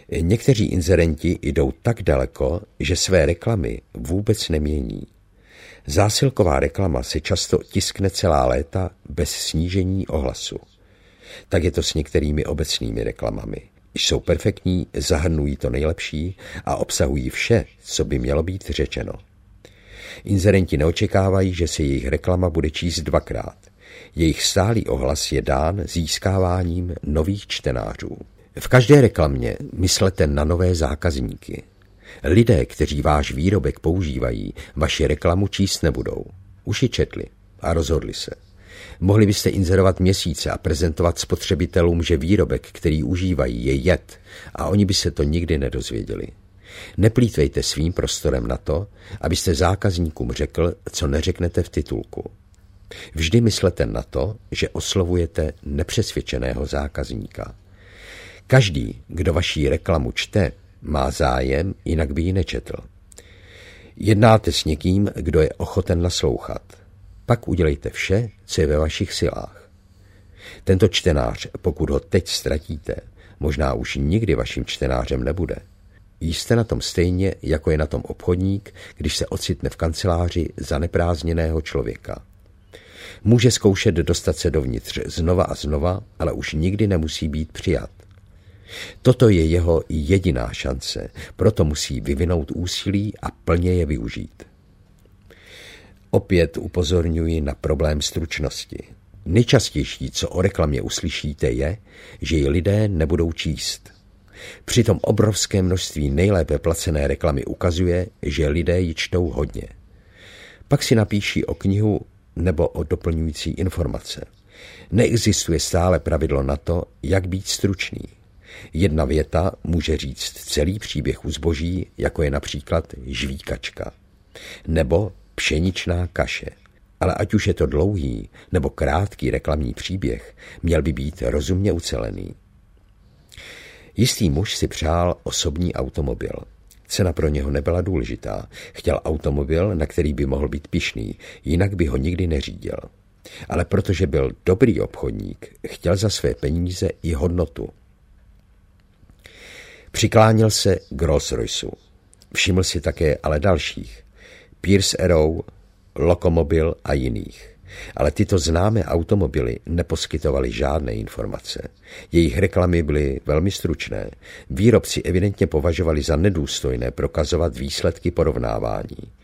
Někteří inzerenti jdou tak daleko, že své reklamy vůbec nemění. Zásilková reklama se často tiskne celá léta bez snížení ohlasu. Tak je to s některými obecnými reklamami. Jsou perfektní, zahrnují to nejlepší a obsahují vše, co by mělo být řečeno. Inzerenti neočekávají, že se jejich reklama bude číst dvakrát. Jejich stálý ohlas je dán získáváním nových čtenářů. V každé reklamě myslete na nové zákazníky. Lidé, kteří váš výrobek používají, vaši reklamu číst nebudou. Už ji četli a rozhodli se. Mohli byste inzerovat měsíce a prezentovat spotřebitelům, že výrobek, který užívají, je jed a oni by se to nikdy nedozvěděli. Neplýtvejte svým prostorem na to, abyste zákazníkům řekl, co neřeknete v titulku. Vždy myslete na to, že oslovujete nepřesvědčeného zákazníka. Každý, kdo vaší reklamu čte, má zájem, jinak by ji nečetl. Jednáte s někým, kdo je ochoten naslouchat. Pak udělejte vše, co je ve vašich silách. Tento čtenář, pokud ho teď ztratíte, možná už nikdy vaším čtenářem nebude. Jste na tom stejně, jako je na tom obchodník, když se ocitne v kanceláři zaneprázdněného člověka. Může zkoušet dostat se dovnitř znova a znova, ale už nikdy nemusí být přijat. Toto je jeho jediná šance, proto musí vyvinout úsilí a plně je využít. Opět upozorňuji na problém stručnosti. Nejčastější, co o reklamě uslyšíte, je, že ji lidé nebudou číst. Přitom obrovské množství nejlépe placené reklamy ukazuje, že lidé ji čtou hodně. Pak si napíší o knihu nebo o doplňující informace. Neexistuje stále pravidlo na to, jak být stručný. Jedna věta může říct celý příběh u zboží, jako je například žvíkačka. Nebo pšeničná kaše. Ale ať už je to dlouhý nebo krátký reklamní příběh, měl by být rozumně ucelený. Jistý muž si přál osobní automobil. Cena pro něho nebyla důležitá. Chtěl automobil, na který by mohl být pyšný, jinak by ho nikdy neřídil. Ale protože byl dobrý obchodník, chtěl za své peníze i hodnotu. Přikláněl se k Rolls-Royceu. Všiml si také ale dalších. Pierce Arrow, Lokomobil a jiných. Ale tyto známé automobily neposkytovaly žádné informace. Jejich reklamy byly velmi stručné. Výrobci evidentně považovali za nedůstojné prokazovat výsledky porovnávání.